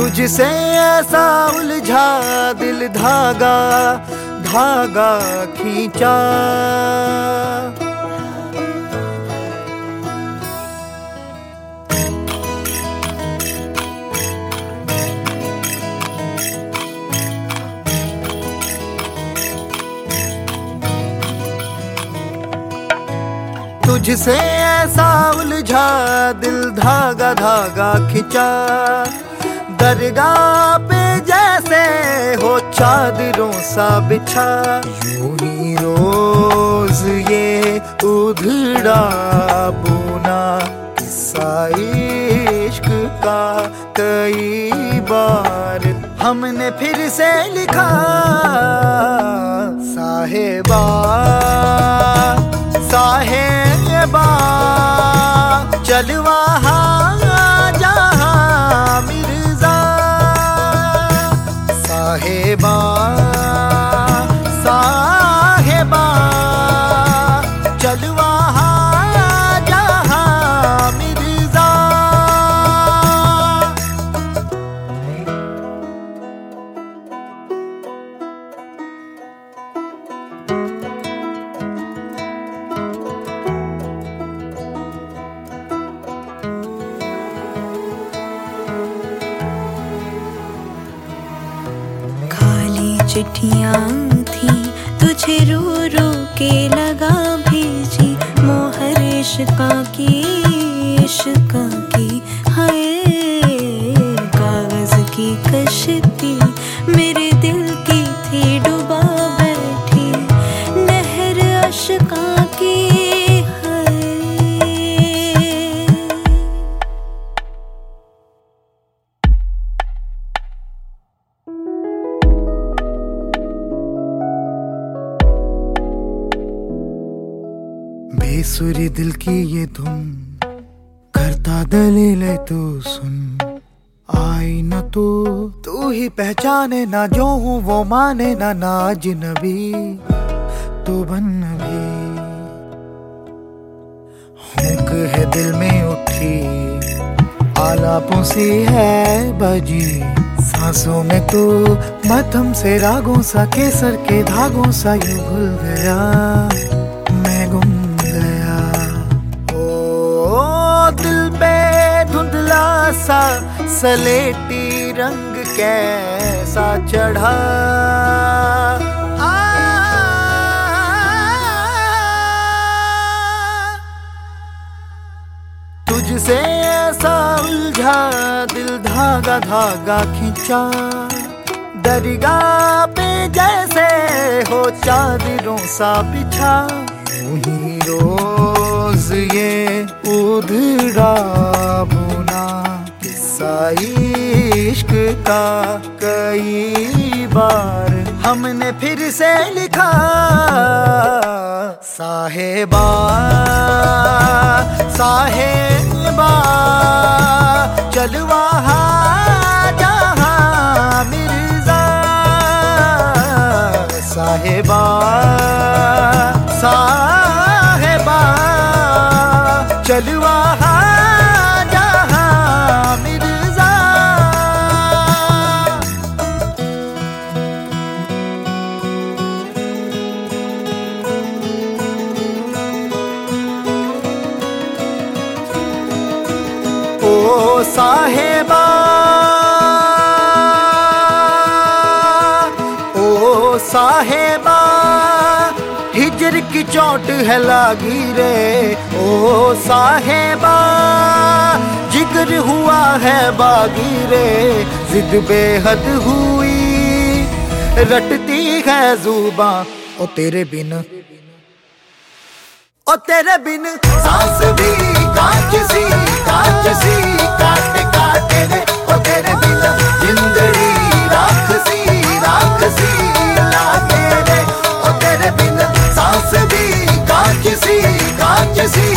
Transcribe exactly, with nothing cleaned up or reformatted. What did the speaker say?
तुझसे ऐसा उलझा दिल धागा धागा खींचा। तुझसे ऐसा उलझा दिल धागा धागा खिंचा। दरगाह पे जैसे हो चादरों सा बिछा। यूं ही रोज ये उधड़ा बुना किस्सा इश्क का कई बार हमने फिर से लिखा। साहिबा साहिबा चल वहाँ जहाँ मिर्जा। साहिबा साहिबा चल वहाँ जहाँ मिर्जा। चिट्ठियाँ थी तुझे रो रो के लगा भेजी। मोहर इश्का की इश्का की हाय। कागज की कश्ती मेरे दिल की थी डुबा बैठी। नहर अश्का की बेसुरी दिल की ये धुन करता दलील तो सुन। आई न तो तू ही पहचाने ना जो हूँ वो माने ना ना अजनबी तो बन भी। हुक है दिल में उठी आलापों सी है बजी। सांसों में तू मध्यम से रागों सा केसर के धागों सा यूं घुल गया मैं गुम गया। ओ दिल पे धुंधला सा सलेटी रंग कैसा चढ़ा। तुझसे ऐसा उलझा दिल धागा धागा खींचा। दरगाह पे जैसे हो चादरों सा बिछा। यूं ही रोज ये उधड़ा बुना किस्सा इश्क का कई बार हमने फिर से लिखा। साहिबा साहिबा चल वहाँ जहाँ मिर्जा। साहिबा साहिबा चल वहाँ जहाँ मिर्जा। ओ साहिबा ओ साहिबा हिजर की चोट है लागी रे। ओ साहिबा जिगर हुआ है बागी रे। जिद बेहद हुई रटती है जुबां ओ तेरे बिन ओ तेरे बिन सांस भी कांच सी कांच सी काटे काटे रे। ओ तेरे बिन जिंदड़ी राख सी राख सी लागे रे। ओ तेरे बिन सांस भी कांच सी कांच सी